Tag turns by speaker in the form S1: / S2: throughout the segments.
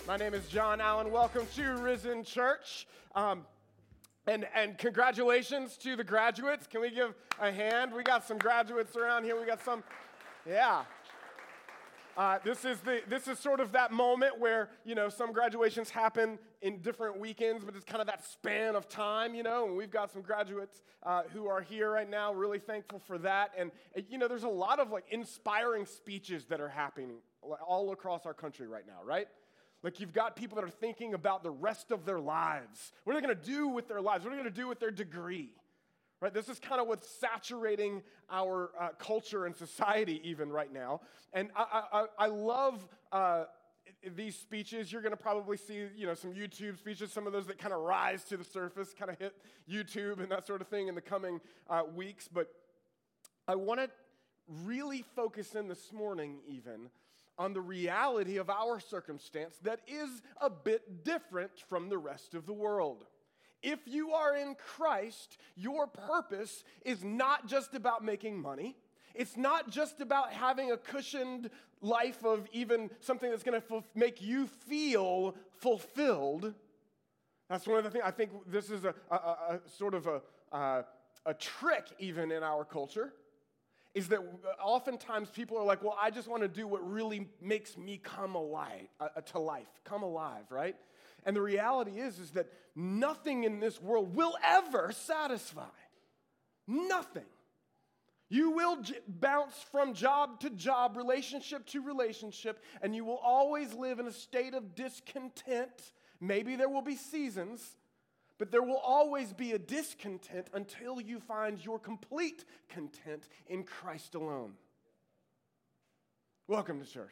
S1: My name is John Allen. Welcome to Risen Church. And congratulations to the graduates. Can we give a hand? We got some graduates around here. We got some, yeah. This is sort of that moment where, some graduations happen in different weekends, but it's kind of that span of time, and we've got some graduates who are here right now, really thankful for that. And, there's a lot of inspiring speeches that are happening all across our country right now, right? You've got people that are thinking about the rest of their lives. What are they going to do with their lives? What are they going to do with their degree? Right? This is kind of what's saturating our culture and society even right now. And I love these speeches. You're going to probably see, some YouTube speeches, some of those that kind of rise to the surface, kind of hit YouTube and that sort of thing in the coming weeks. But I want to really focus in this morning even on the reality of our circumstance that is a bit different from the rest of the world. If you are in Christ, your purpose is not just about making money. It's not just about having a cushioned life of even something that's going to make you feel fulfilled. That's one of the things. I think this is a sort of a trick even in our culture, is that oftentimes people are like, well, I just want to do what really makes me come alive, right? And the reality is that nothing in this world will ever satisfy. Nothing. You will bounce from job to job, relationship to relationship, and you will always live in a state of discontent. Maybe there will be seasons, but there will always be a discontent until you find your complete content in Christ alone. Welcome to church.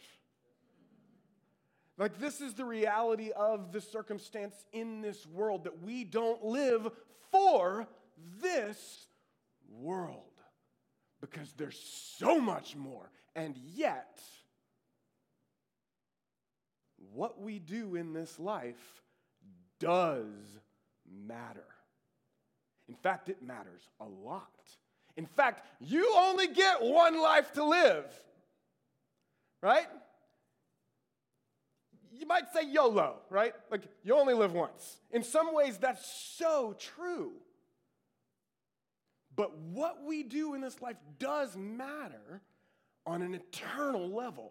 S1: This is the reality of the circumstance in this world, that we don't live for this world because there's so much more. And yet, what we do in this life does matter. In fact, it matters a lot. In fact, you only get one life to live, right? You might say YOLO, right? You only live once. In some ways, that's so true. But what we do in this life does matter on an eternal level.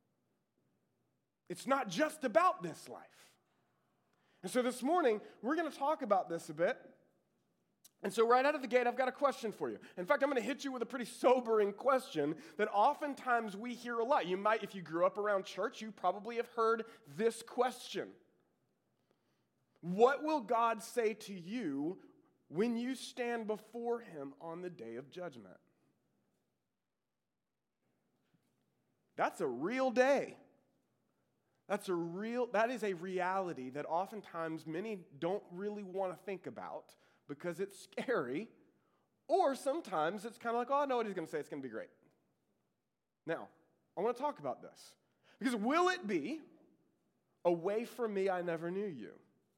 S1: It's not just about this life. And so this morning, we're going to talk about this a bit. And so right out of the gate, I've got a question for you. In fact, I'm going to hit you with a pretty sobering question that oftentimes we hear a lot. You might, if you grew up around church, you probably have heard this question. What will God say to you when you stand before Him on the day of judgment? That's a real day. That is a reality that oftentimes many don't really want to think about because it's scary, or sometimes it's kind of like, oh, I know what He's going to say, it's going to be great. Now, I want to talk about this, because will it be, away from me, I never knew you?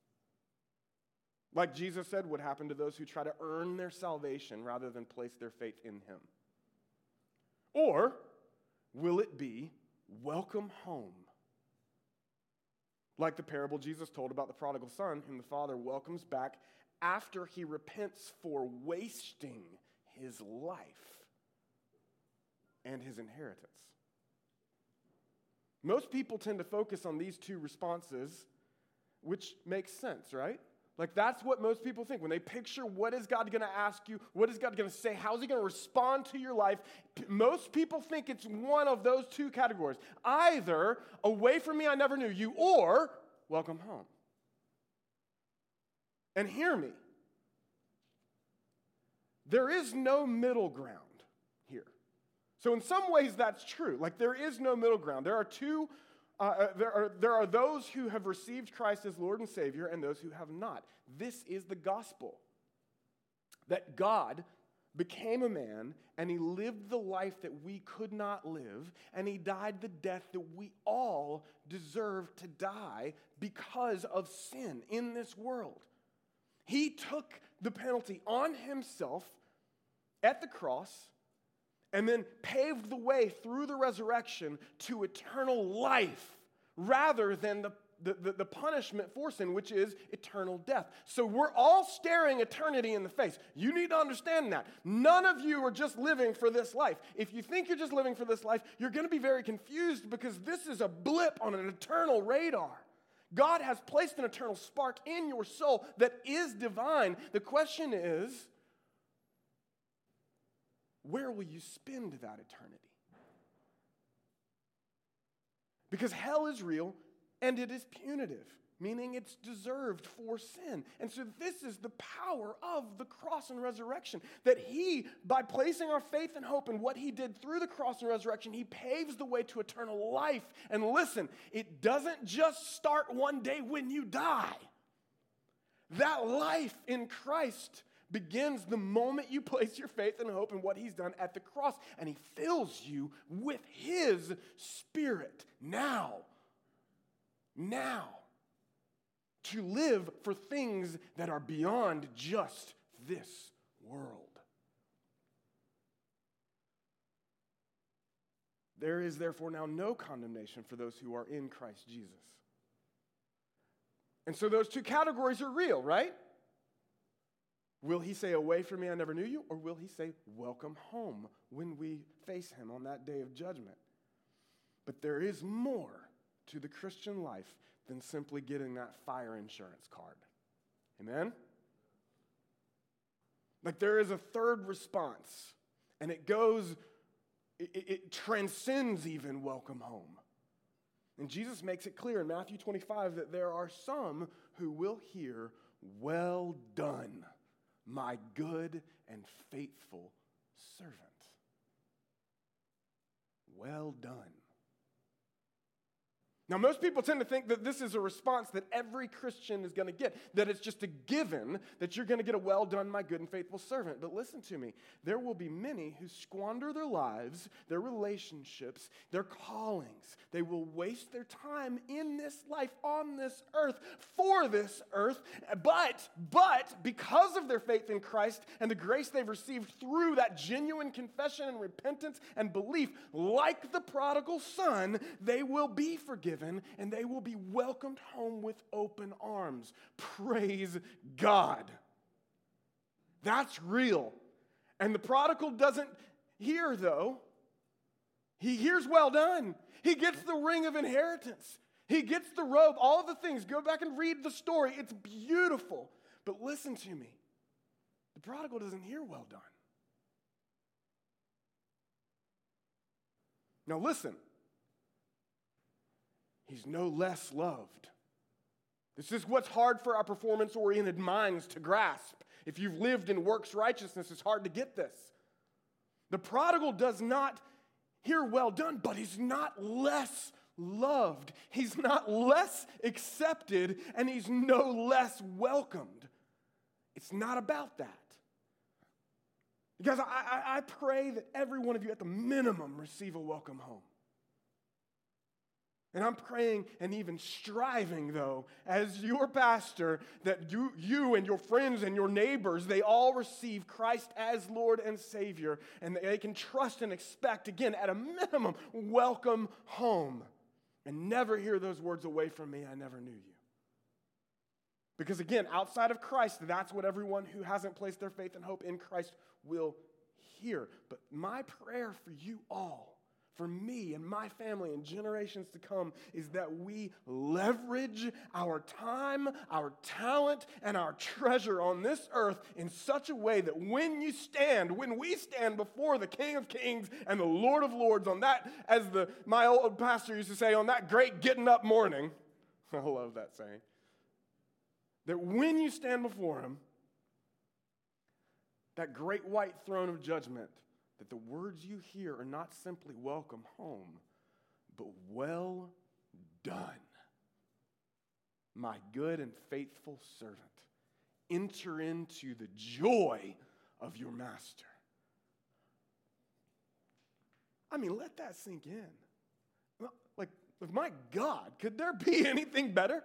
S1: Like Jesus said would happen to those who try to earn their salvation rather than place their faith in Him. Or will it be, welcome home? Like the parable Jesus told about the prodigal son, whom the father welcomes back after he repents for wasting his life and his inheritance. Most people tend to focus on these two responses, which makes sense, right? That's what most people think. When they picture what is God going to ask you, what is God going to say, how is He going to respond to your life, most people think it's one of those two categories. Either, away from me, I never knew you, or, welcome home. And hear me. There is no middle ground here. So in some ways, that's true. There is no middle ground. There are those who have received Christ as Lord and Savior and those who have not. This is the gospel. That God became a man and He lived the life that we could not live, and He died the death that we all deserve to die because of sin in this world. He took the penalty on Himself at the cross and then paved the way through the resurrection to eternal life rather than the the punishment for sin, which is eternal death. So we're all staring eternity in the face. You need to understand that. None of you are just living for this life. If you think you're just living for this life, you're going to be very confused because this is a blip on an eternal radar. God has placed an eternal spark in your soul that is divine. The question is, where will you spend that eternity? Because hell is real and it is punitive, meaning it's deserved for sin. And so this is the power of the cross and resurrection, that he, by placing our faith and hope in what he did through the cross and resurrection, he paves the way to eternal life. And listen, it doesn't just start one day when you die. That life in Christ begins the moment you place your faith and hope in what he's done at the cross, and he fills you with his Spirit now, to live for things that are beyond just this world. There is therefore now no condemnation for those who are in Christ Jesus. And so those two categories are real, right? Will he say, away from me, I never knew you? Or will he say, welcome home when we face him on that day of judgment? But there is more to the Christian life than simply getting that fire insurance card. Amen? Like there is a third response, and it transcends even welcome home. And Jesus makes it clear in Matthew 25 that there are some who will hear, well done, my good and faithful servant. Well done. Now, most people tend to think that this is a response that every Christian is going to get, that it's just a given that you're going to get a well done, my good and faithful servant. But listen to me, there will be many who squander their lives, their relationships, their callings. They will waste their time in this life, on this earth, for this earth. But because of their faith in Christ and the grace they've received through that genuine confession and repentance and belief, like the prodigal son, they will be forgiven. And they will be welcomed home with open arms. Praise God. That's real. And the prodigal doesn't hear, though. He hears well done. He gets the ring of inheritance. He gets the robe, all the things. Go back and read the story. It's beautiful. But listen to me. The prodigal doesn't hear well done. Now listen. He's no less loved. This is what's hard for our performance-oriented minds to grasp. If you've lived in works righteousness, it's hard to get this. The prodigal does not hear well done, but he's not less loved. He's not less accepted, and he's no less welcomed. It's not about that. Guys, I pray that every one of you at the minimum receive a welcome home. And I'm praying and even striving, though, as your pastor, that you and your friends and your neighbors, they all receive Christ as Lord and Savior, and they can trust and expect, again, at a minimum, welcome home. And never hear those words, away from me, I never knew you. Because again, outside of Christ, that's what everyone who hasn't placed their faith and hope in Christ will hear. But my prayer for you all, for me and my family and generations to come, is that we leverage our time, our talent, and our treasure on this earth in such a way that when we stand before the King of Kings and the Lord of Lords on that, as my old pastor used to say, on that great getting up morning, I love that saying, that when you stand before him, that great white throne of judgment, that the words you hear are not simply welcome home, but well done, my good and faithful servant. Enter into the joy of your master. I mean, let that sink in. Like, my God, could there be anything better?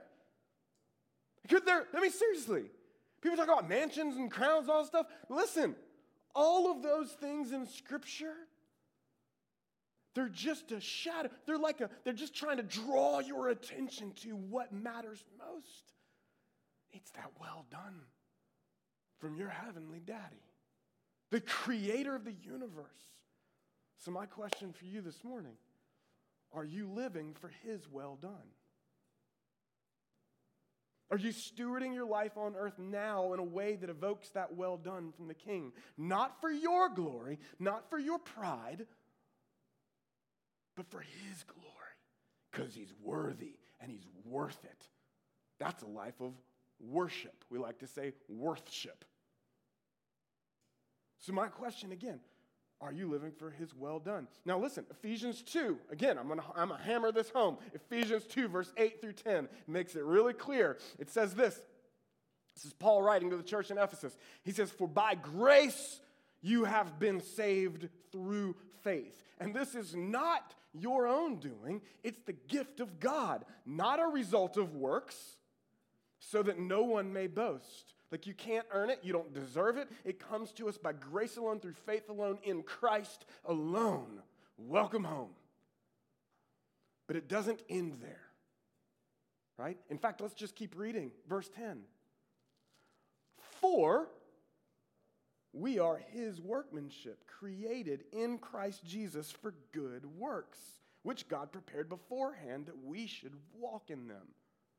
S1: Seriously. People talk about mansions and crowns and all that stuff. Listen, all of those things in Scripture They're just a shadow. They're just trying to draw your attention to what matters most. It's that well done from your heavenly daddy, the creator of the universe. So my question for you this morning, are you living for his well done? Are you stewarding your life on earth now in a way that evokes that well done from the King? Not for your glory, not for your pride, but for his glory, because he's worthy and he's worth it. That's a life of worship. We like to say worthship. So my question again, are you living for his well done? Now listen, Ephesians 2, again, I'm gonna hammer this home. Ephesians 2, verse 8 through 10 makes it really clear. It says this. This is Paul writing to the church in Ephesus. He says, "For by grace you have been saved through faith. And this is not your own doing. It's the gift of God, not a result of works, so that no one may boast." Like you can't earn it, you don't deserve it. It comes to us by grace alone, through faith alone, in Christ alone. Welcome home. But it doesn't end there, right? In fact, let's just keep reading. Verse 10. "For we are his workmanship, created in Christ Jesus for good works, which God prepared beforehand that we should walk in them."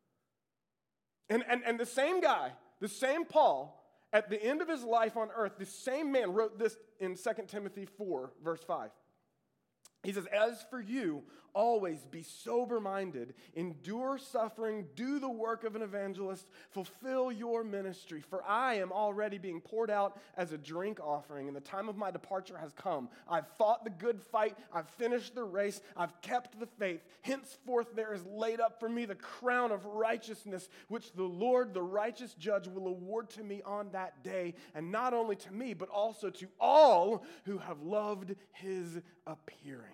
S1: And the same guy, the same Paul, at the end of his life on earth, the same man wrote this in 2 Timothy 4, verse 5. He says, "As for you, always be sober-minded, endure suffering, do the work of an evangelist, fulfill your ministry. For I am already being poured out as a drink offering, and the time of my departure has come. I've fought the good fight, I've finished the race, I've kept the faith. Henceforth there is laid up for me the crown of righteousness, which the Lord, the righteous judge, will award to me on that day, and not only to me, but also to all who have loved his appearing."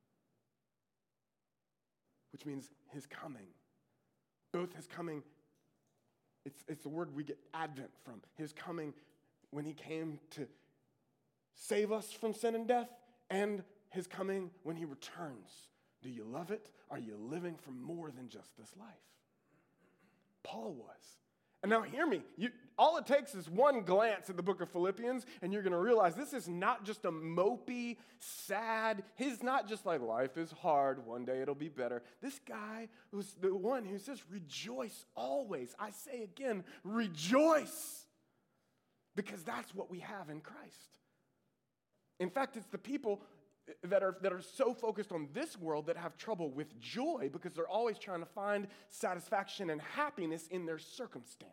S1: Which means his coming. Both his coming, it's the word we get Advent from. His coming when he came to save us from sin and death, and his coming when he returns. Do you love it? Are you living for more than just this life? Paul was. And now hear me. All it takes is one glance at the book of Philippians, and you're going to realize this is not just a mopey, sad, he's not just like, life is hard, one day it'll be better. This guy was the one who says, rejoice always. I say again, rejoice. Because that's what we have in Christ. In fact, it's the people that are so focused on this world that have trouble with joy because they're always trying to find satisfaction and happiness in their circumstance.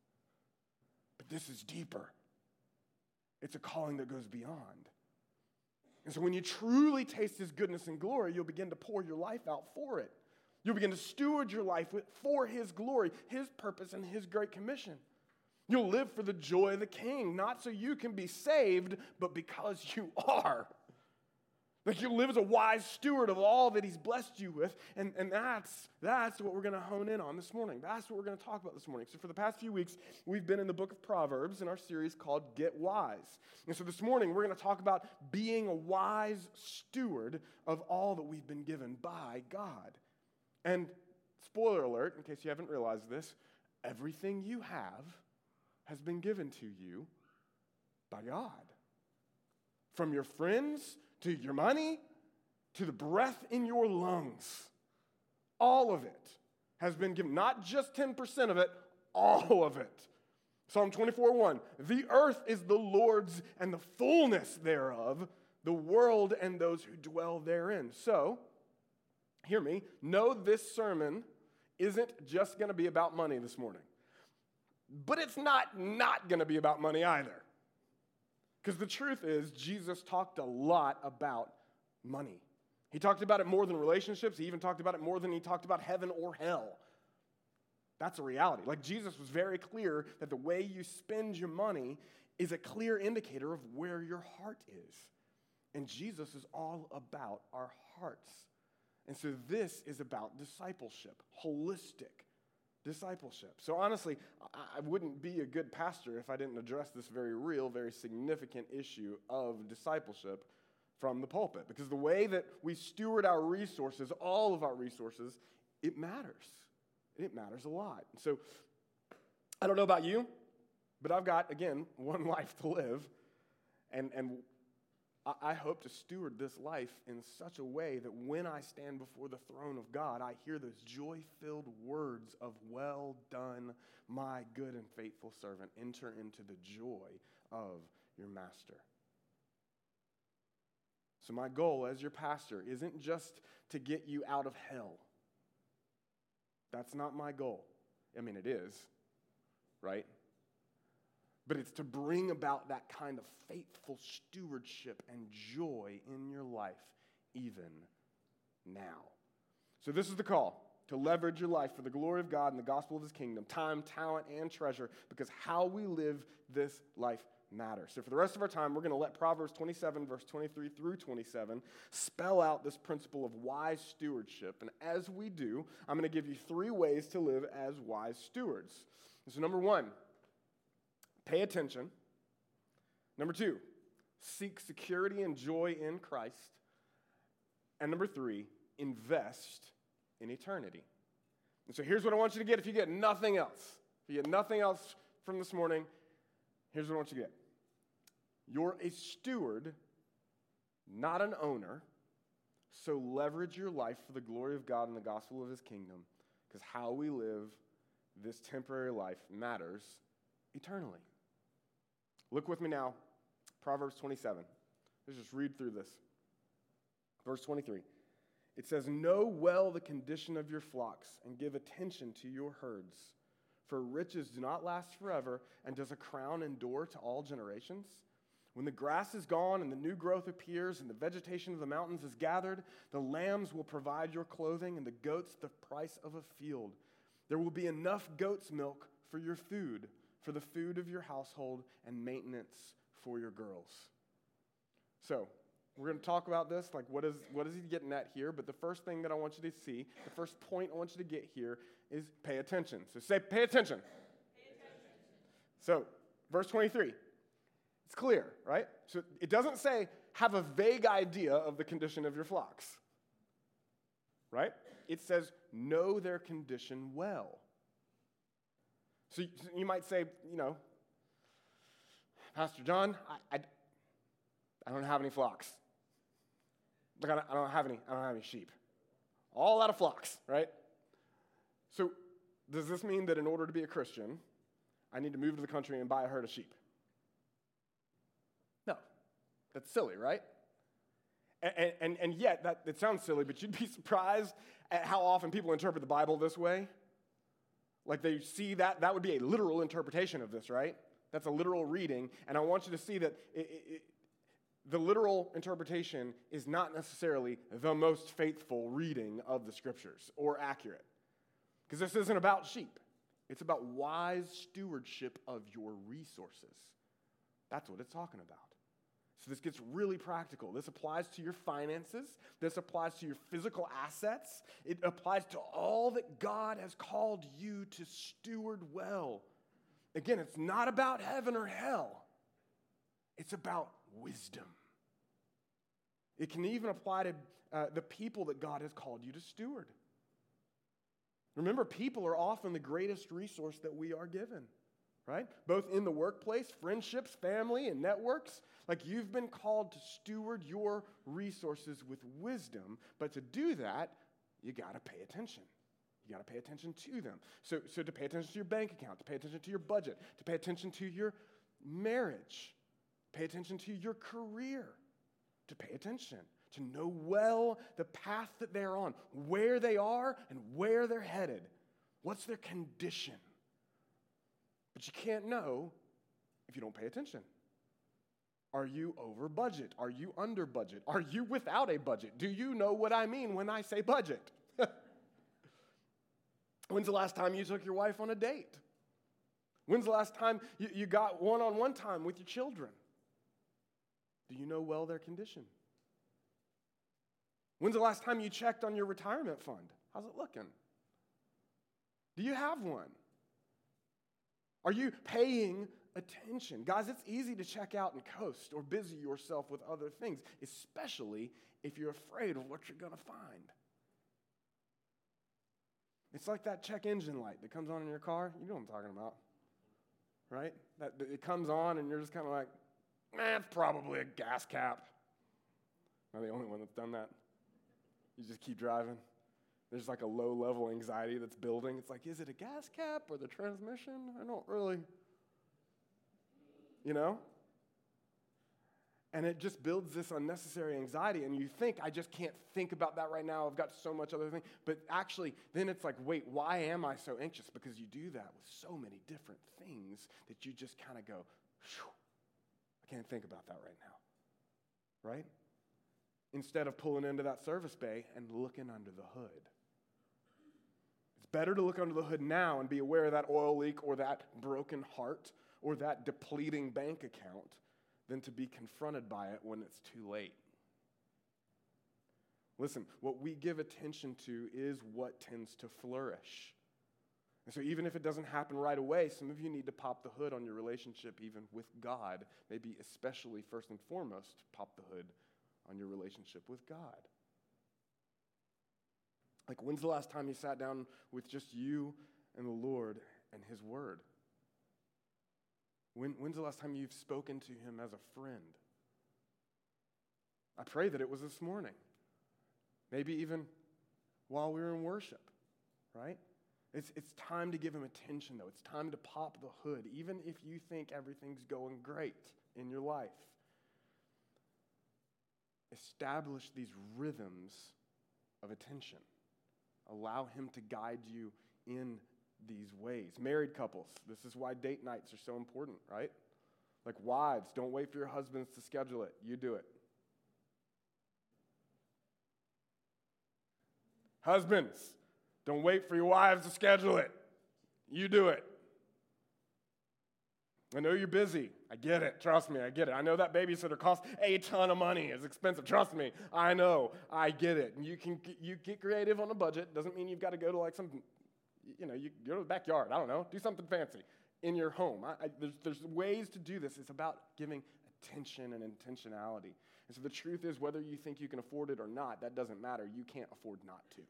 S1: But this is deeper. It's a calling that goes beyond. And so when you truly taste his goodness and glory, you'll begin to pour your life out for it. You'll begin to steward your life for his glory, his purpose, and his great commission. You'll live for the joy of the King, not so you can be saved, but because you are. Like you live as a wise steward of all that he's blessed you with, and that's what we're going to hone in on this morning. That's what we're going to talk about this morning. So for the past few weeks, we've been in the book of Proverbs in our series called Get Wise. And so this morning, we're going to talk about being a wise steward of all that we've been given by God. And spoiler alert, in case you haven't realized this, everything you have has been given to you by God. From your friends to your money, to the breath in your lungs. All of it has been given. Not just 10% of it, all of it. Psalm 24:1, "The earth is the Lord's and the fullness thereof, the world and those who dwell therein." So, hear me, know this sermon isn't just going to be about money this morning. But it's not going to be about money either. Because the truth is, Jesus talked a lot about money. He talked about it more than relationships. He even talked about it more than he talked about heaven or hell. That's a reality. Like Jesus was very clear that the way you spend your money is a clear indicator of where your heart is. And Jesus is all about our hearts. And so this is about discipleship, holistic discipleship. So honestly, I wouldn't be a good pastor if I didn't address this very real, very significant issue of discipleship from the pulpit. Because the way that we steward our resources, all of our resources, it matters. It matters a lot. So I don't know about you, but I've got, again, one life to live. And I hope to steward this life in such a way that when I stand before the throne of God, I hear those joy-filled words of, "Well done, my good and faithful servant. Enter into the joy of your master." So my goal as your pastor isn't just to get you out of hell. That's not my goal. I mean, it is, right? But it's to bring about that kind of faithful stewardship and joy in your life even now. So this is the call, to leverage your life for the glory of God and the gospel of his kingdom, time, talent, and treasure, because how we live this life matters. So for the rest of our time, we're going to let Proverbs 27, verse 23 through 27, spell out this principle of wise stewardship. And as we do, I'm going to give you 3 ways to live as wise stewards. So number 1, pay attention. Number 2, seek security and joy in Christ. And number 3, invest in eternity. And so here's what I want you to get if you get nothing else. If you get nothing else from this morning, here's what I want you to get. You're a steward, not an owner, so leverage your life for the glory of God and the gospel of his kingdom, because how we live this temporary life matters eternally. Look with me now, Proverbs 27. Let's just read through this. Verse 23. It says, "Know well the condition of your flocks and give attention to your herds. For riches do not last forever, and does a crown endure to all generations? When the grass is gone and the new growth appears and the vegetation of the mountains is gathered, the lambs will provide your clothing and the goats the price of a field. There will be enough goat's milk for your food, for the food of your household and maintenance for your girls." So, we're going to talk about this, like what is he getting at here? But the first thing that I want you to see, the first point I want you to get here is pay attention. So say, pay attention. Pay attention. So, verse 23. It's clear, right? So it doesn't say, have a vague idea of the condition of your flocks, right? It says, know their condition well. So you might say, Pastor John, I don't have any flocks. Like I don't have any sheep. All out of flocks, right? So does this mean that in order to be a Christian, I need to move to the country and buy a herd of sheep? No. That's silly, right? And yet, it sounds silly, but you'd be surprised at how often people interpret the Bible this way. Like they see that would be a literal interpretation of this, right? That's a literal reading, and I want you to see that the literal interpretation is not necessarily the most faithful reading of the Scriptures or accurate. Because this isn't about sheep. It's about wise stewardship of your resources. That's what it's talking about. So this gets really practical. This applies to your finances. This applies to your physical assets. It applies to all that God has called you to steward well. Again, it's not about heaven or hell. It's about wisdom. It can even apply to the people that God has called you to steward. Remember, people are often the greatest resource that we are given, right? Both in the workplace, friendships, family, and networks. Like you've been called to steward your resources with wisdom, but to do that, you got to pay attention. You got to pay attention to them. So to pay attention to your bank account, to pay attention to your budget, to pay attention to your marriage, pay attention to your career, to pay attention, to know well the path that they're on, where they are and where they're headed. What's their condition? But you can't know if you don't pay attention. Are you over budget? Are you under budget? Are you without a budget? Do you know what I mean when I say budget? When's the last time you took your wife on a date? When's the last time you got one-on-one time with your children? Do you know well their condition? When's the last time you checked on your retirement fund? How's it looking? Do you have one? Are you paying attention. Guys, it's easy to check out and coast or busy yourself with other things, especially if you're afraid of what you're going to find. It's like that check engine light that comes on in your car. You know what I'm talking about, right? That it comes on and you're just kind of like, it's probably a gas cap. Am I the only one that's done that? You just keep driving. There's like a low-level anxiety that's building. It's like, is it a gas cap or the transmission? I don't really, you know? And it just builds this unnecessary anxiety, and you think, I just can't think about that right now. I've got so much other thing. But actually, then it's like, wait, why am I so anxious? Because you do that with so many different things that you just kind of go, I can't think about that right now, right? Instead of pulling into that service bay and looking under the hood. It's better to look under the hood now and be aware of that oil leak or that broken heart or that depleting bank account than to be confronted by it when it's too late. Listen, what we give attention to is what tends to flourish. And so even if it doesn't happen right away, some of you need to pop the hood on your relationship even with God. Maybe especially first and foremost, pop the hood on your relationship with God. Like, when's the last time you sat down with just you and the Lord and His Word? When's the last time you've spoken to Him as a friend? I pray that it was this morning. Maybe even while we were in worship, right? It's time to give Him attention, though. It's time to pop the hood, even if you think everything's going great in your life. Establish these rhythms of attention. Allow Him to guide you in these ways. Married couples, this is why date nights are so important, right? Like wives, don't wait for your husbands to schedule it. You do it. Husbands, don't wait for your wives to schedule it. You do it. I know you're busy. I get it. Trust me, I get it. I know that babysitter costs a ton of money. It's expensive. Trust me. I know. I get it. And you get creative on a budget. Doesn't mean you've got to go to like some, you go to the backyard. I don't know. Do something fancy in your home. There's ways to do this. It's about giving attention and intentionality. And so the truth is, whether you think you can afford it or not, that doesn't matter. You can't afford not to.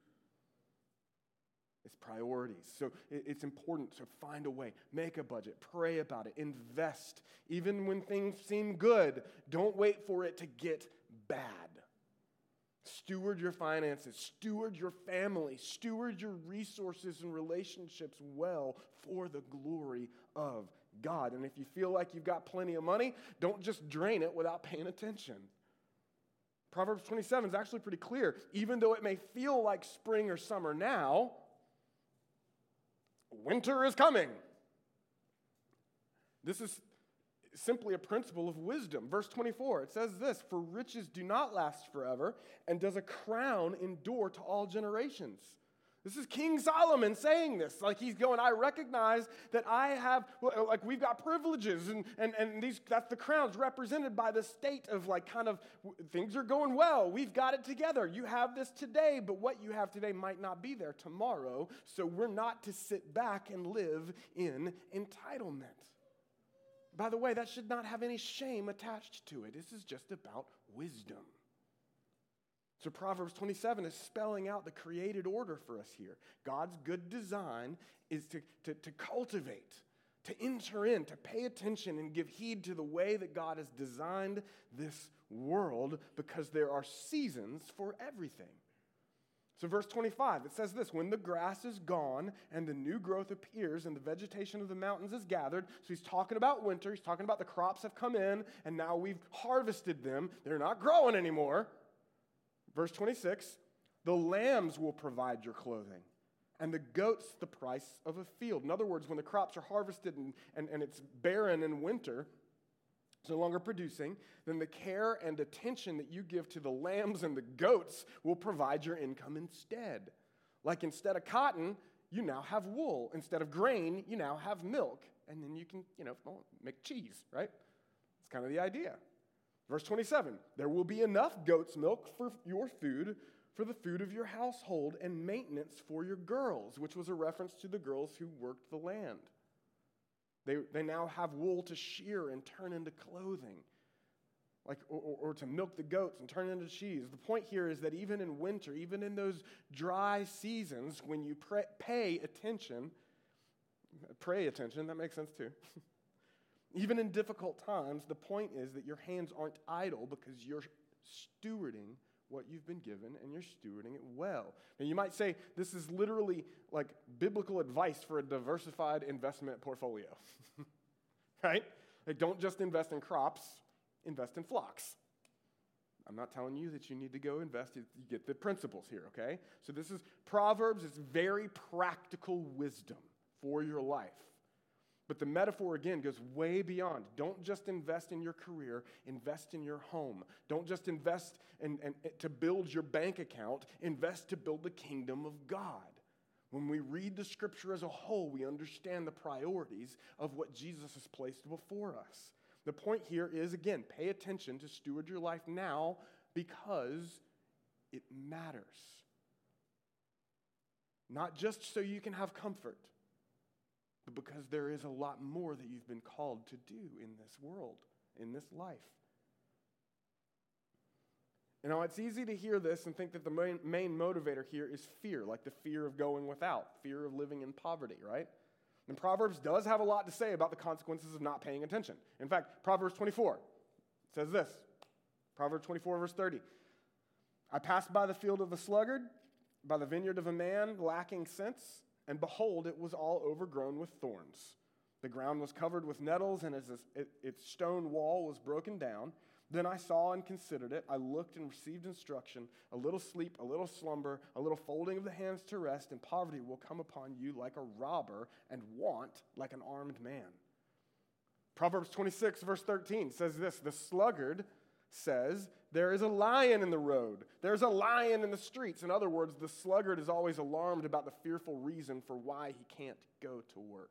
S1: It's priorities. So it's important to find a way, make a budget, pray about it, invest. Even when things seem good, don't wait for it to get bad. Steward your finances, steward your family, steward your resources and relationships well for the glory of God. And if you feel like you've got plenty of money, don't just drain it without paying attention. Proverbs 27 is actually pretty clear. Even though it may feel like spring or summer now, winter is coming. This is simply a principle of wisdom. Verse 24, it says this, "For riches do not last forever, and does a crown endure to all generations?" This is King Solomon saying this. Like he's going, I recognize that I have, like we've got privileges, and these, that's the crowns represented by the state of like kind of, things are going well. We've got it together. You have this today, but what you have today might not be there tomorrow. So we're not to sit back and live in entitlement. By the way, that should not have any shame attached to it. This is just about wisdom. So Proverbs 27 is spelling out the created order for us here. God's good design is to cultivate, to enter in, to pay attention and give heed to the way that God has designed this world, because there are seasons for everything. So verse 25, it says this, "When the grass is gone and the new growth appears and the vegetation of the mountains is gathered." So he's talking about winter. He's talking about the crops have come in and now we've harvested them. They're not growing anymore. Verse 26, "The lambs will provide your clothing, and the goats the price of a field." In other words, when the crops are harvested and it's barren in winter, it's no longer producing, then the care and attention that you give to the lambs and the goats will provide your income instead. Like instead of cotton, you now have wool. Instead of grain, you now have milk. And then you can, make cheese, right? That's kind of the idea. Verse 27, "There will be enough goat's milk for your food, for the food of your household, and maintenance for your girls," which was a reference to the girls who worked the land. They now have wool to shear and turn into clothing, or to milk the goats and turn into cheese. The point here is that even in winter, even in those dry seasons, when you pay attention, that makes sense too. Even in difficult times, the point is that your hands aren't idle because you're stewarding what you've been given and you're stewarding it well. And you might say this is literally like biblical advice for a diversified investment portfolio, right? Like, don't just invest in crops, invest in flocks. I'm not telling you that you need to go invest. You get the principles here, okay? So this is Proverbs. It's very practical wisdom for your life. But the metaphor, again, goes way beyond. Don't just invest in your career, invest in your home. Don't just invest to build your bank account, invest to build the kingdom of God. When we read the scripture as a whole, we understand the priorities of what Jesus has placed before us. The point here is, again, pay attention to steward your life now because it matters. Not just so you can have comfort, but because there is a lot more that you've been called to do in this world, in this life. You know, it's easy to hear this and think that the main motivator here is fear, like the fear of going without, fear of living in poverty, right? And Proverbs does have a lot to say about the consequences of not paying attention. In fact, Proverbs 24 says this, Proverbs 24, verse 30. I passed by the field of the sluggard, by the vineyard of a man lacking sense, and behold, it was all overgrown with thorns. The ground was covered with nettles, and its stone wall was broken down. Then I saw and considered it. I looked and received instruction. A little sleep, a little slumber, a little folding of the hands to rest, and poverty will come upon you like a robber, and want like an armed man. Proverbs 26, verse 13 says this, the sluggard says, there is a lion in the road. There's a lion in the streets. In other words, the sluggard is always alarmed about the fearful reason for why he can't go to work.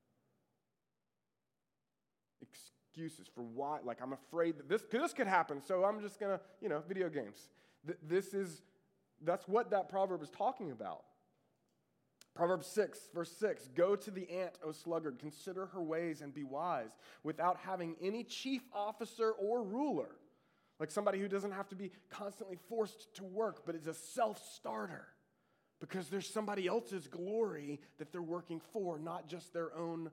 S1: Excuses for why, like I'm afraid that this could happen, so I'm just going to, video games. That's what that proverb is talking about. Proverbs 6, verse 6, go to the ant, O sluggard, consider her ways and be wise, without having any chief officer or ruler. Like somebody who doesn't have to be constantly forced to work, but is a self-starter because there's somebody else's glory that they're working for, not just their own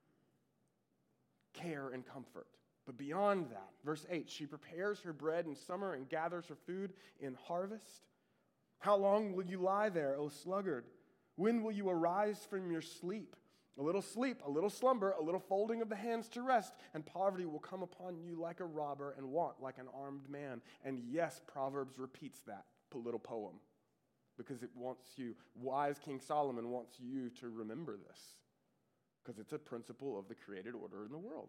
S1: care and comfort. But beyond that, verse 8, she prepares her bread in summer and gathers her food in harvest. How long will you lie there, O sluggard? When will you arise from your sleep? A little sleep, a little slumber, a little folding of the hands to rest, and poverty will come upon you like a robber and want like an armed man. And yes, Proverbs repeats that little poem because it wants you, wise King Solomon wants you to remember this because it's a principle of the created order in the world.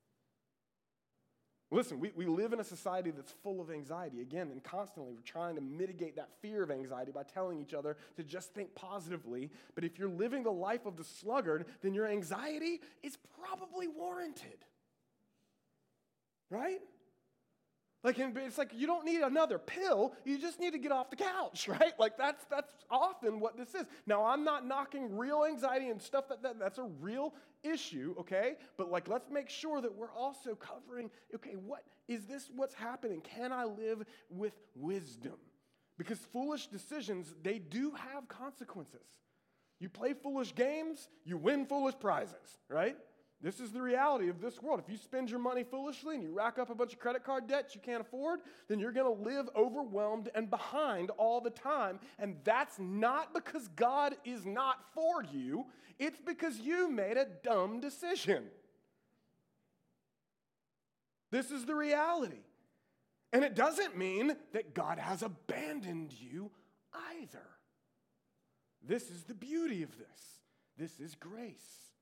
S1: Listen, we live in a society that's full of anxiety. Again, and constantly we're trying to mitigate that fear of anxiety by telling each other to just think positively. But if you're living the life of the sluggard, then your anxiety is probably warranted. Right? It's like you don't need another pill. You just need to get off the couch, right? Like that's often what this is. Now, I'm not knocking real anxiety and stuff that's a real issue, okay? But let's make sure that we're also covering, okay, what's happening? Can I live with wisdom? Because foolish decisions, they do have consequences. You play foolish games, you win foolish prizes, right? This is the reality of this world. If you spend your money foolishly and you rack up a bunch of credit card debt you can't afford, then you're going to live overwhelmed and behind all the time. And that's not because God is not for you. It's because you made a dumb decision. This is the reality. And it doesn't mean that God has abandoned you either. This is the beauty of this. This is grace.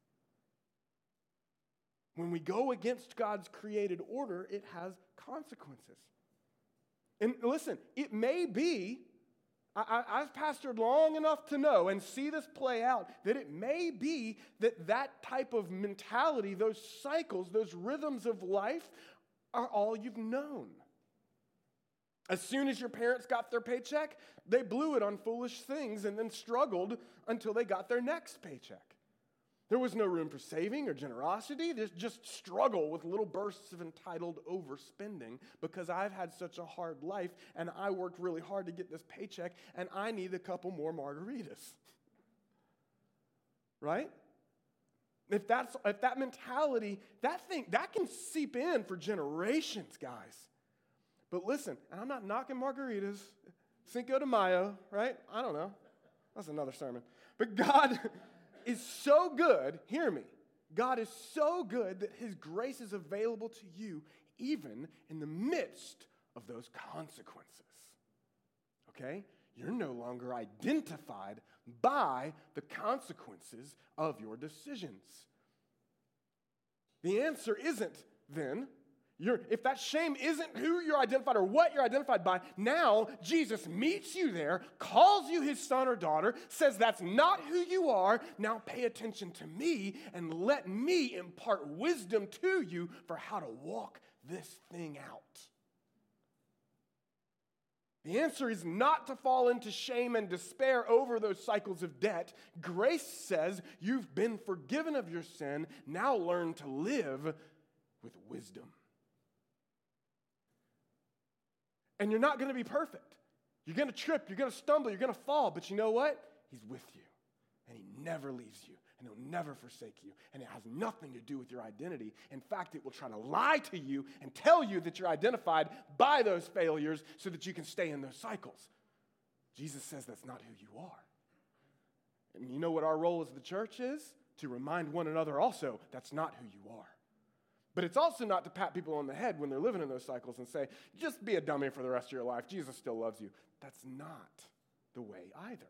S1: When we go against God's created order, it has consequences. And listen, it may be, I've pastored long enough to know and see this play out, that it may be that type of mentality, those cycles, those rhythms of life are all you've known. As soon as your parents got their paycheck, they blew it on foolish things and then struggled until they got their next paycheck. There was no room for saving or generosity. There's just struggle with little bursts of entitled overspending because I've had such a hard life and I worked really hard to get this paycheck and I need a couple more margaritas. Right? If that mentality, that can seep in for generations, guys. But listen, and I'm not knocking margaritas, Cinco de Mayo, right? I don't know. That's another sermon. But God is so good, hear me, God is so good that his grace is available to you even in the midst of those consequences. Okay? You're no longer identified by the consequences of your decisions. The answer isn't then, if that shame isn't who you're identified or what you're identified by, now Jesus meets you there, calls you his son or daughter, says that's not who you are, now pay attention to me and let me impart wisdom to you for how to walk this thing out. The answer is not to fall into shame and despair over those cycles of debt. Grace says you've been forgiven of your sin, now learn to live with wisdom. And you're not going to be perfect. You're going to trip, you're going to stumble, you're going to fall, but you know what? He's with you, and he never leaves you, and he'll never forsake you, and it has nothing to do with your identity. In fact, it will try to lie to you and tell you that you're identified by those failures so that you can stay in those cycles. Jesus says that's not who you are. And you know what our role as the church is? To remind one another also that's not who you are. But it's also not to pat people on the head when they're living in those cycles and say, just be a dummy for the rest of your life. Jesus still loves you. That's not the way either.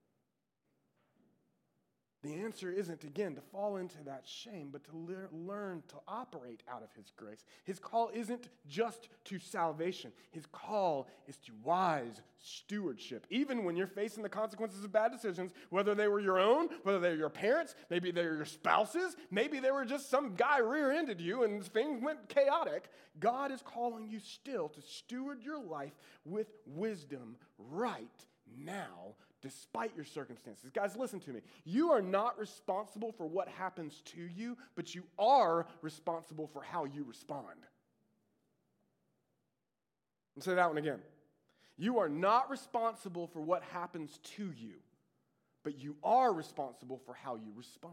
S1: The answer isn't, again, to fall into that shame, but to learn to operate out of his grace. His call isn't just to salvation. His call is to wise stewardship. Even when you're facing the consequences of bad decisions, whether they were your own, whether they were your parents, maybe they were your spouses, maybe they were just some guy rear-ended you and things went chaotic, God is calling you still to steward your life with wisdom right now, despite your circumstances. Guys, listen to me. You are not responsible for what happens to you, but you are responsible for how you respond. I'll say that one again. You are not responsible for what happens to you, but you are responsible for how you respond.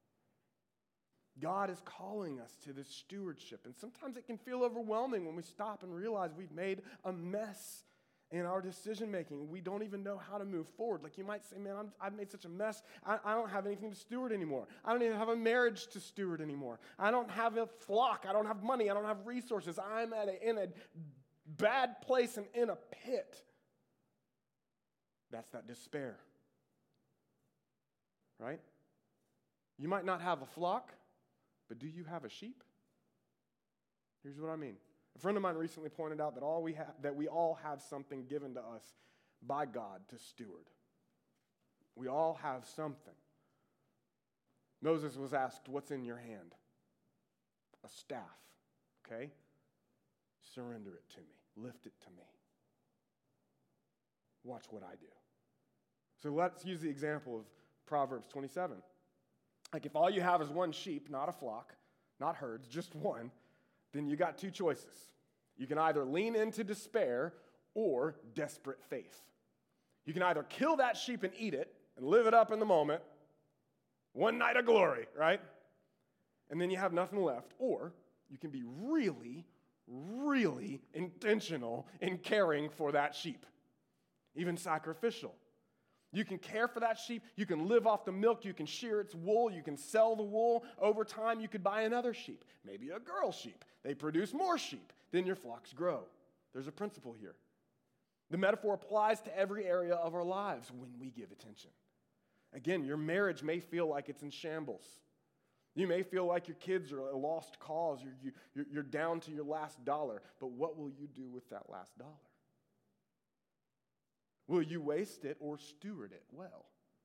S1: God is calling us to this stewardship, and sometimes it can feel overwhelming when we stop and realize we've made a mess in our decision-making. We don't even know how to move forward. Like you might say, man, I've made such a mess. I don't have anything to steward anymore. I don't even have a marriage to steward anymore. I don't have a flock. I don't have money. I don't have resources. I'm in a bad place and in a pit. That's that despair, right? You might not have a flock, but do you have a sheep? Here's what I mean. A friend of mine recently pointed out that we all have something given to us by God to steward. We all have something. Moses was asked, what's in your hand? A staff, okay? Surrender it to me. Lift it to me. Watch what I do. So let's use the example of Proverbs 27. Like if all you have is one sheep, not a flock, not herds, just one, then you got two choices. You can either lean into despair or desperate faith. You can either kill that sheep and eat it and live it up in the moment, one night of glory, right? And then you have nothing left. Or you can be really, really intentional in caring for that sheep, even sacrificial. You can care for that sheep. You can live off the milk. You can shear its wool. You can sell the wool. Over time, you could buy another sheep, maybe a girl sheep. They produce more sheep. Then your flocks grow. There's a principle here. The metaphor applies to every area of our lives when we give attention. Again, your marriage may feel like it's in shambles. You may feel like your kids are a lost cause. You're down to your last dollar. But what will you do with that last dollar? Will you waste it or steward it well?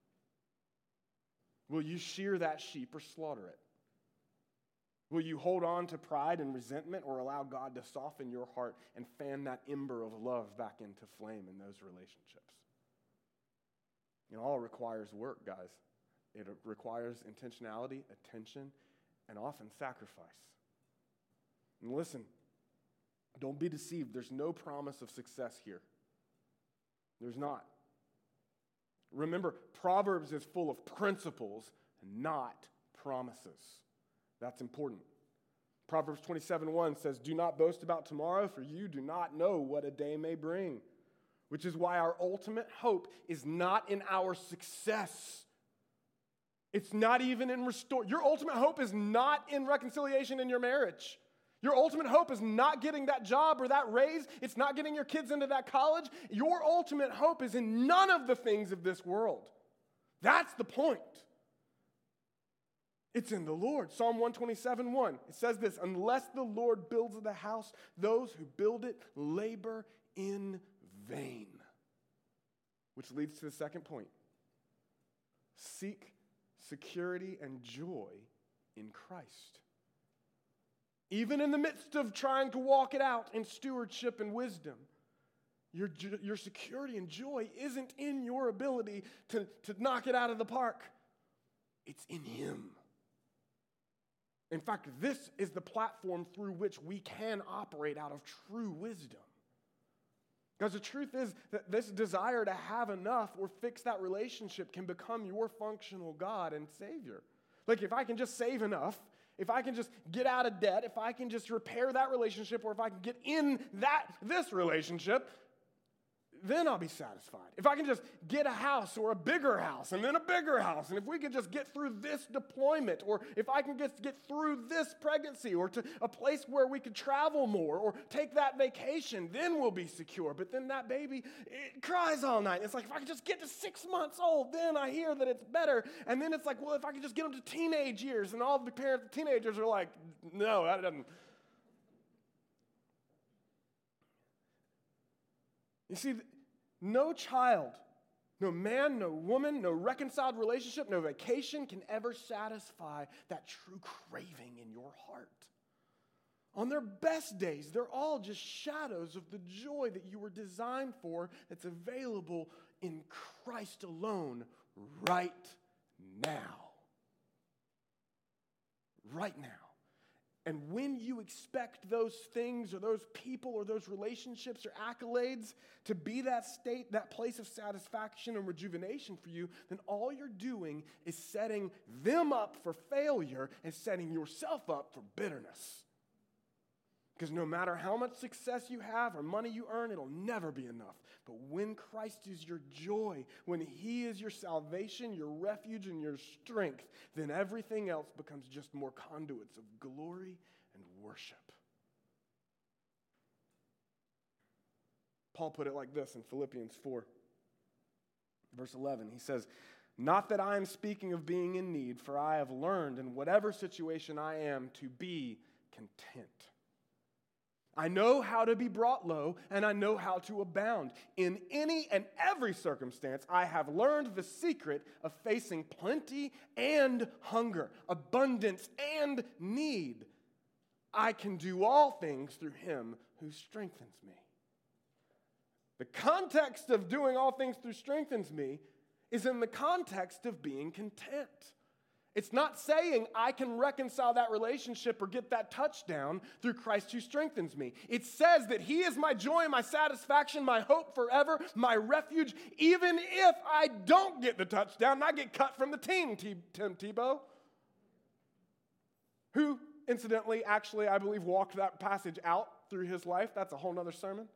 S1: Will you shear that sheep or slaughter it? Will you hold on to pride and resentment or allow God to soften your heart and fan that ember of love back into flame in those relationships? It all requires work, guys. It requires intentionality, attention, and often sacrifice. And listen, don't be deceived. There's no promise of success here. There's not. Remember, Proverbs is full of principles, not promises. That's important. Proverbs 27:1 says, "Do not boast about tomorrow, for you do not know what a day may bring." Which is why our ultimate hope is not in our success. It's not even in restore. Your ultimate hope is not in reconciliation in your marriage. Your ultimate hope is not getting that job or that raise. It's not getting your kids into that college. Your ultimate hope is in none of the things of this world. That's the point. It's in the Lord. Psalm 127:1. It says this, "Unless the Lord builds the house, those who build it labor in vain." Which leads to the second point. Seek security and joy in Christ. Even in the midst of trying to walk it out in stewardship and wisdom, your security and joy isn't in your ability to knock it out of the park. It's in Him. In fact, this is the platform through which we can operate out of true wisdom. Because the truth is that this desire to have enough or fix that relationship can become your functional God and Savior. Like if I can just save enough, if I can just get out of debt, if I can just repair that relationship, or if I can get in this relationship, then I'll be satisfied. If I can just get a house or a bigger house and then a bigger house, and if we can just get through this deployment, or if I can just get through this pregnancy, or to a place where we could travel more, or take that vacation, then we'll be secure. But then that baby, it cries all night. It's like, if I could just get to 6 months old, then I hear that it's better. And then it's like, well, if I could just get them to teenage years, and all the parents, teenagers are like, no, that doesn't. You see, no child, no man, no woman, no reconciled relationship, no vacation can ever satisfy that true craving in your heart. On their best days, they're all just shadows of the joy that you were designed for that's available in Christ alone right now. Right now. And when you expect those things or those people or those relationships or accolades to be that state, that place of satisfaction and rejuvenation for you, then all you're doing is setting them up for failure and setting yourself up for bitterness. Because no matter how much success you have or money you earn, it'll never be enough. But when Christ is your joy, when He is your salvation, your refuge, and your strength, then everything else becomes just more conduits of glory and worship. Paul put it like this in Philippians 4, verse 11. He says, "Not that I am speaking of being in need, for I have learned in whatever situation I am to be content. I know how to be brought low, and I know how to abound. In any and every circumstance, I have learned the secret of facing plenty and hunger, abundance and need. I can do all things through Him who strengthens me." The context of doing all things through strengthens me is in the context of being content. It's not saying I can reconcile that relationship or get that touchdown through Christ who strengthens me. It says that He is my joy, my satisfaction, my hope forever, my refuge, even if I don't get the touchdown and I get cut from the team, Tim Tebow. Who, incidentally, actually, I believe, walked that passage out through his life. That's a whole nother sermon.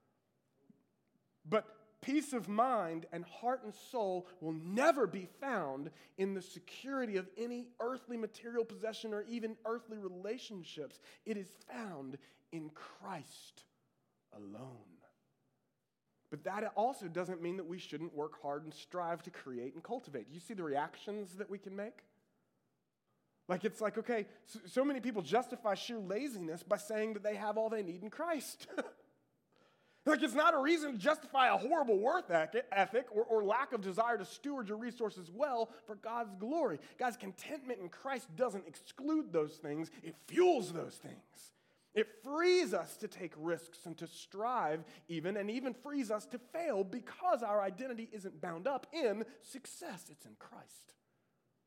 S1: But peace of mind and heart and soul will never be found in the security of any earthly material possession or even earthly relationships. It is found in Christ alone. But that also doesn't mean that we shouldn't work hard and strive to create and cultivate. Do you see the reactions that we can make? Like it's like, okay, so many people justify sheer laziness by saying that they have all they need in Christ. Like it's not a reason to justify a horrible work ethic or lack of desire to steward your resources well for God's glory. God's contentment in Christ doesn't exclude those things. It fuels those things. It frees us to take risks and to strive and even frees us to fail because our identity isn't bound up in success. It's in Christ.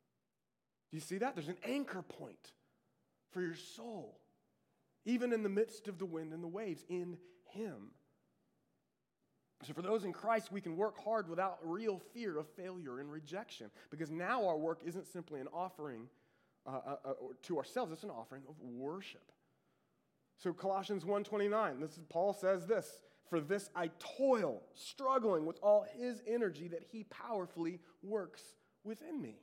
S1: Do you see that? There's an anchor point for your soul, even in the midst of the wind and the waves, in Him. So for those in Christ, we can work hard without real fear of failure and rejection, because now our work isn't simply an offering to ourselves, it's an offering of worship. So Colossians 1:29, Paul says this, "For this I toil, struggling with all His energy that He powerfully works within me."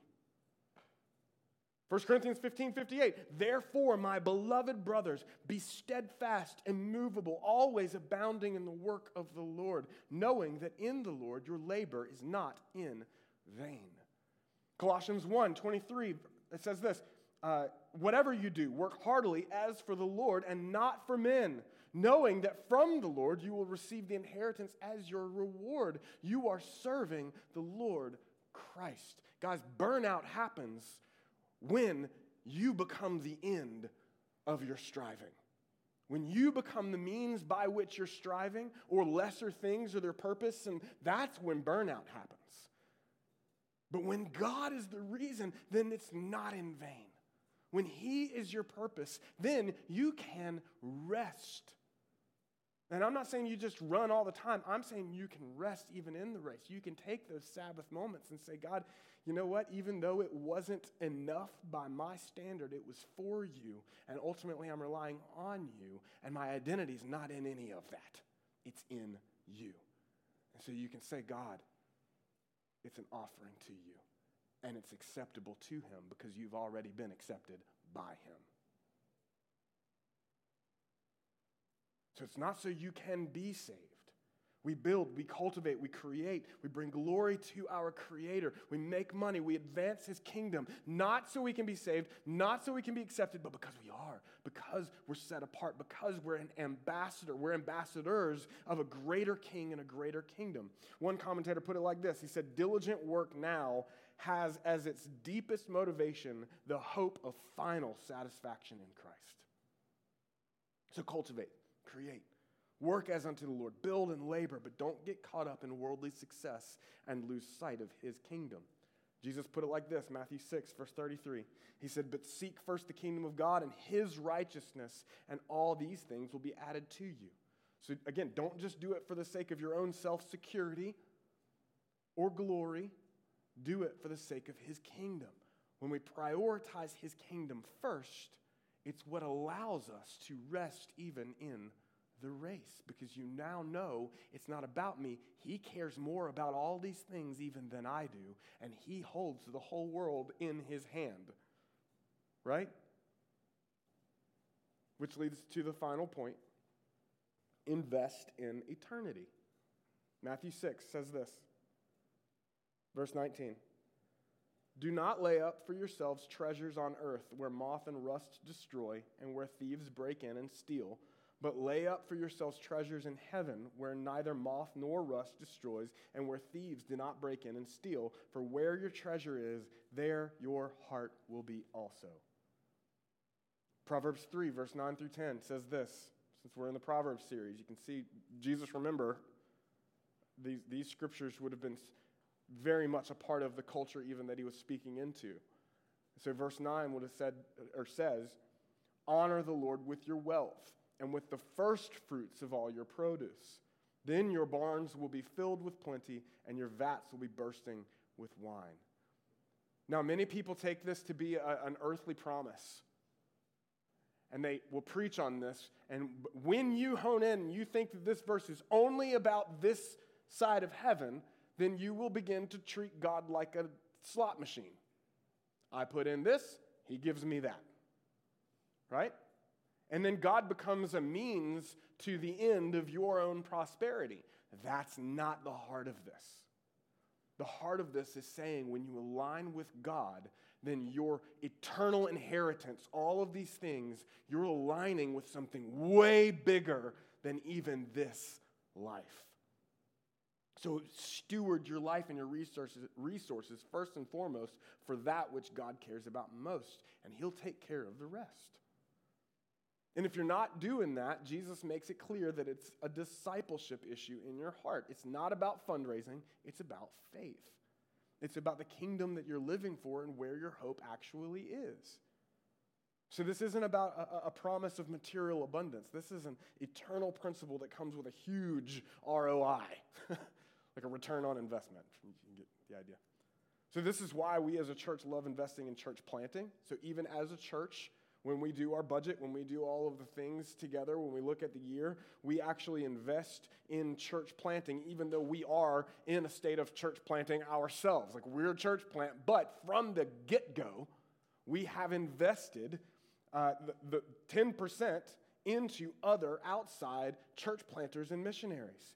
S1: 1 Corinthians 15:58, "Therefore, my beloved brothers, be steadfast and immovable, always abounding in the work of the Lord, knowing that in the Lord your labor is not in vain." Colossians 1:23, it says this, "Whatever you do, work heartily as for the Lord and not for men, knowing that from the Lord you will receive the inheritance as your reward. You are serving the Lord Christ." Guys, burnout happens when you become the end of your striving. When you become the means by which you're striving, or lesser things are their purpose, and that's when burnout happens. But when God is the reason, then it's not in vain. When He is your purpose, then you can rest. And I'm not saying you just run all the time. I'm saying you can rest even in the race. You can take those Sabbath moments and say, "God, you know what? Even though it wasn't enough by my standard, it was for you. And ultimately, I'm relying on you. And my identity is not in any of that. It's in you." And so you can say, "God, it's an offering to you. And it's acceptable to Him because you've already been accepted by Him." So it's not so you can be saved. We build, we cultivate, we create, we bring glory to our Creator. We make money, we advance His kingdom, not so we can be saved, not so we can be accepted, but because we are, because we're set apart, because we're an ambassador. We're ambassadors of a greater King and a greater kingdom. One commentator put it like this. He said, "Diligent work now has as its deepest motivation the hope of final satisfaction in Christ." So cultivate, create, work as unto the Lord, build and labor, but don't get caught up in worldly success and lose sight of His kingdom. Jesus put it like this, Matthew 6, verse 33. He said, "But seek first the kingdom of God and His righteousness, and all these things will be added to you." So again, don't just do it for the sake of your own self-security or glory. Do it for the sake of His kingdom. When we prioritize His kingdom first, it's what allows us to rest even in the race, because you now know it's not about me. He cares more about all these things even than I do, and He holds the whole world in His hand. Right? Which leads to the final point. Invest in eternity. Matthew 6 says this. Verse 19. "Do not lay up for yourselves treasures on earth where moth and rust destroy and where thieves break in and steal, but lay up for yourselves treasures in heaven where neither moth nor rust destroys and where thieves do not break in and steal. For where your treasure is, there your heart will be also." Proverbs 3, verse 9 through 10 says this. Since we're in the Proverbs series, you can see Jesus, remember, these scriptures would have been very much a part of the culture even that He was speaking into. So verse 9 would have said, or says, "Honor the Lord with your wealth and with the first fruits of all your produce. Then your barns will be filled with plenty and your vats will be bursting with wine." Now, many people take this to be an earthly promise. And they will preach on this. And when you hone in and you think that this verse is only about this side of heaven, then you will begin to treat God like a slot machine. I put in this, He gives me that. Right? And then God becomes a means to the end of your own prosperity. That's not the heart of this. The heart of this is saying when you align with God, then your eternal inheritance, all of these things, you're aligning with something way bigger than even this life. So steward your life and your resources first and foremost for that which God cares about most, and He'll take care of the rest. And if you're not doing that, Jesus makes it clear that it's a discipleship issue in your heart. It's not about fundraising, it's about faith. It's about the kingdom that you're living for and where your hope actually is. So this isn't about a promise of material abundance. This is an eternal principle that comes with a huge ROI, like a return on investment. You can get the idea. So this is why we as a church love investing in church planting. So even as a church, when we do our budget, when we do all of the things together, when we look at the year, we actually invest in church planting, even though we are in a state of church planting ourselves. Like, we're a church plant, but from the get-go, we have invested the 10% into other outside church planters and missionaries.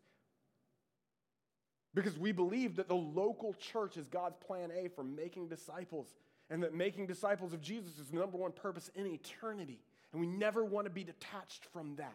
S1: Because we believe that the local church is God's plan A for making disciples, and that making disciples of Jesus is the number one purpose in eternity. And we never want to be detached from that.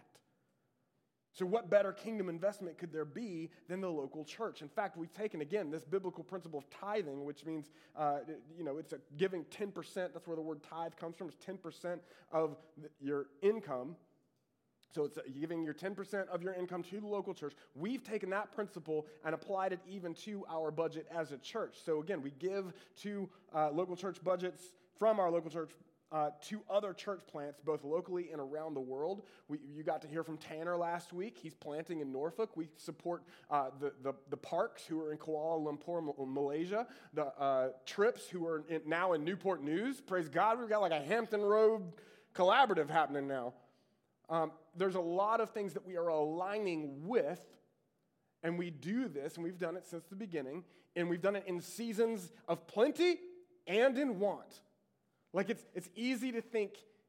S1: So what better kingdom investment could there be than the local church? In fact, we've taken, again, this biblical principle of tithing, which means, it's a giving 10%. That's where the word tithe comes from. It's 10% of your income. So it's giving your 10% of your income to the local church. We've taken that principle and applied it even to our budget as a church. So again, we give to local church budgets from our local church to other church plants, both locally and around the world. You got to hear from Tanner last week. He's planting in Norfolk. We support the Parks, who are in Kuala Lumpur, Malaysia. The Trips, who are now in Newport News. Praise God, we've got like a Hampton Road collaborative happening now. There's a lot of things that we are aligning with, and we do this, and we've done it since the beginning, and we've done it in seasons of plenty and in want. Like, it's easy to think,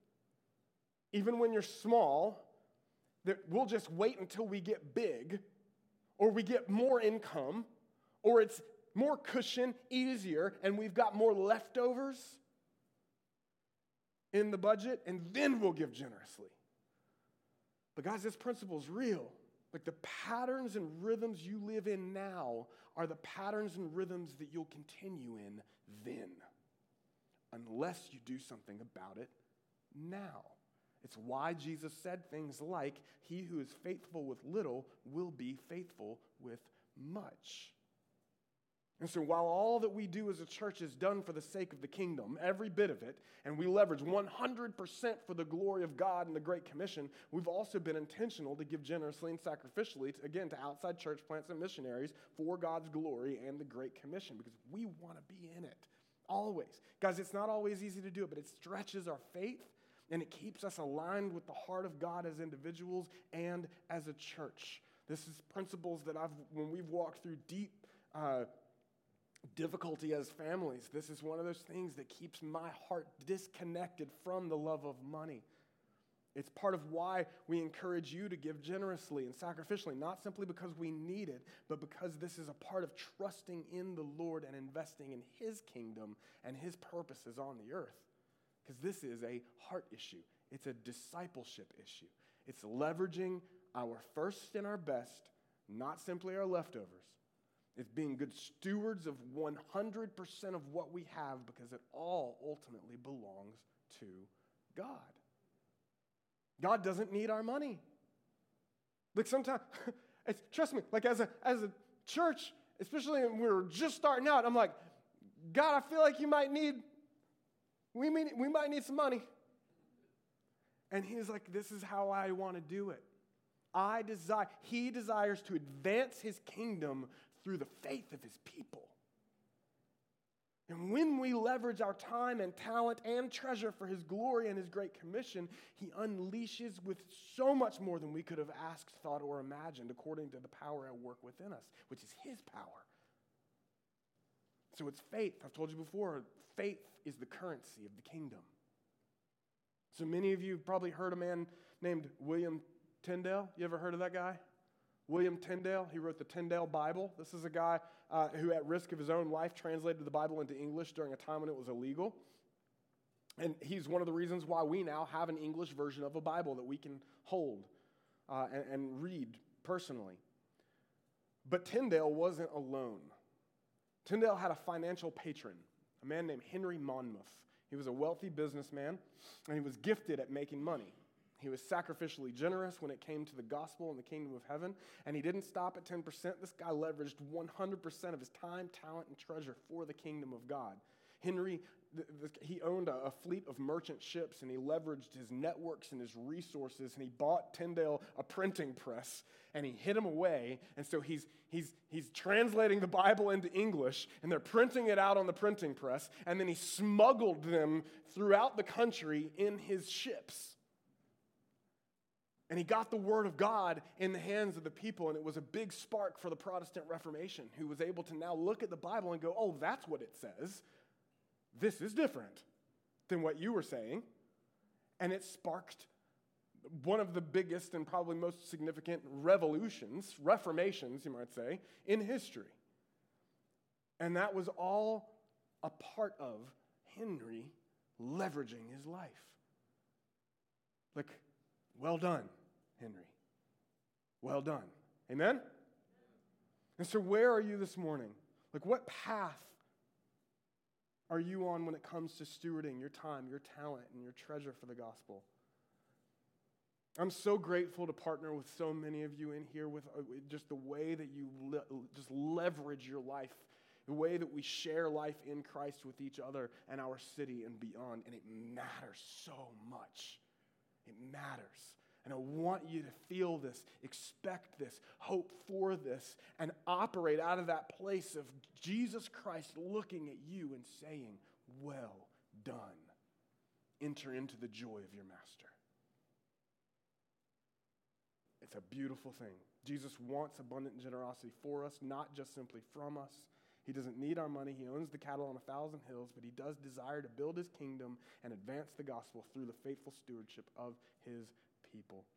S1: even when you're small, that we'll just wait until we get big, or we get more income, or it's more cushion, easier, and we've got more leftovers in the budget, and then we'll give generously. But guys, this principle is real. Like, the patterns and rhythms you live in now are the patterns and rhythms that you'll continue in then, unless you do something about it now. It's why Jesus said things like, "He who is faithful with little will be faithful with much." And so while all that we do as a church is done for the sake of the kingdom, every bit of it, and we leverage 100% for the glory of God and the Great Commission, we've also been intentional to give generously and sacrificially, to outside church plants and missionaries for God's glory and the Great Commission, because we want to be in it, always. Guys, it's not always easy to do it, but it stretches our faith, and it keeps us aligned with the heart of God as individuals and as a church. This is principles that when we've walked through deep difficulty as families, this is one of those things that keeps my heart disconnected from the love of money. It's part of why we encourage you to give generously and sacrificially, not simply because we need it, but because this is a part of trusting in the Lord and investing in His kingdom and His purposes on the earth. Because this is a heart issue. It's a discipleship issue. It's leveraging our first and our best, not simply our leftovers. It's being good stewards of 100% of what we have, because it all ultimately belongs to God. God doesn't need our money. Like, sometimes, trust me, like as a church, especially when we're just starting out, I'm like, God, I feel like we might need some money. And He's like, this is how I want to do it. He desires to advance His kingdom through the faith of His people. And when we leverage our time and talent and treasure for His glory and His Great Commission, He unleashes with so much more than we could have asked, thought, or imagined, according to the power at work within us, which is His power. So it's faith. I've told you before, faith is the currency of the kingdom. So many of you have probably heard a man named William Tyndale. You ever heard of that guy? William Tyndale, he wrote the Tyndale Bible. This is a guy who, at risk of his own life, translated the Bible into English during a time when it was illegal. And he's one of the reasons why we now have an English version of a Bible that we can hold and read personally. But Tyndale wasn't alone. Tyndale had a financial patron, a man named Henry Monmouth. He was a wealthy businessman, and he was gifted at making money. He was sacrificially generous when it came to the gospel and the kingdom of heaven, and he didn't stop at 10%. This guy leveraged 100% of his time, talent, and treasure for the kingdom of God. Henry, he owned a fleet of merchant ships, and he leveraged his networks and his resources, and he bought Tyndale a printing press, and he hid him away, and so he's translating the Bible into English, and they're printing it out on the printing press, and then he smuggled them throughout the country in his ships. And he got the word of God in the hands of the people, and it was a big spark for the Protestant Reformation, who was able to now look at the Bible and go, oh, that's what it says. This is different than what you were saying. And it sparked one of the biggest and probably most significant reformations, you might say, in history. And that was all a part of Henry leveraging his life. Like, well done, Henry. Well done. Amen? And so where are you this morning? Like, what path are you on when it comes to stewarding your time, your talent, and your treasure for the gospel? I'm so grateful to partner with so many of you in here with just the way that you just leverage your life, the way that we share life in Christ with each other and our city and beyond, and it matters so much. It matters. And I want you to feel this, expect this, hope for this, and operate out of that place of Jesus Christ looking at you and saying, well done. Enter into the joy of your master. It's a beautiful thing. Jesus wants abundant generosity for us, not just simply from us. He doesn't need our money. He owns the cattle on 1,000 hills, but he does desire to build his kingdom and advance the gospel through the faithful stewardship of his people.